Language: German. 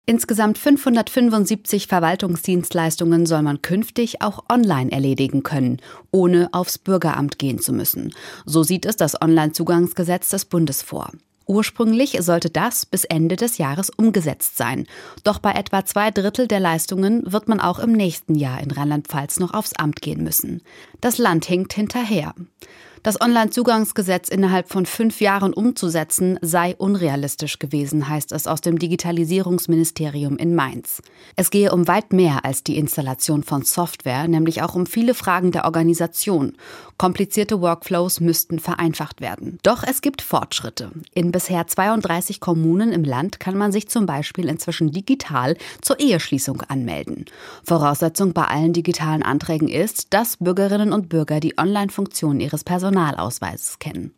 Insgesamt 575 Verwaltungsdienstleistungen soll man künftig auch online erledigen können, ohne aufs Bürgeramt gehen zu müssen. So sieht es das Onlinezugangsgesetz des Bundes vor. Ursprünglich sollte das bis Ende des Jahres umgesetzt sein. Doch bei etwa 2/3 der Leistungen wird man auch im nächsten Jahr in Rheinland-Pfalz noch aufs Amt gehen müssen. Das Land hinkt hinterher. Das Onlinezugangsgesetz innerhalb von 5 Jahren umzusetzen, sei unrealistisch gewesen, heißt es aus dem Digitalisierungsministerium in Mainz. Es gehe um weit mehr als die Installation von Software, nämlich auch um viele Fragen der Organisation. Komplizierte Workflows müssten vereinfacht werden. Doch es gibt Fortschritte. In bisher 32 Kommunen im Land kann man sich zum Beispiel inzwischen digital zur Eheschließung anmelden. Voraussetzung bei allen digitalen Anträgen ist, dass Bürgerinnen und Bürger die Online-Funktion ihres Personalausweises kennen.